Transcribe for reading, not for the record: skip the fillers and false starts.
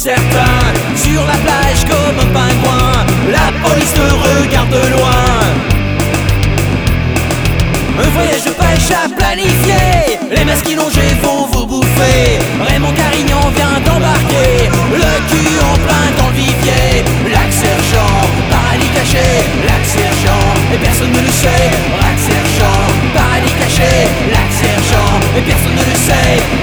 certain. Sur la plage comme un pingouin, la police te regarde de loin. Un voyage de pêche à planifier, les masques longés vont vous bouffer. Raymond Carignan vient d'embarquer, le cul en plein dans le vivier. Lac-Sergent, paradis caché, Lac-Sergent, et personne ne le sait. Lac-Sergent, paradis caché, Lac-Sergent, et personne ne le sait.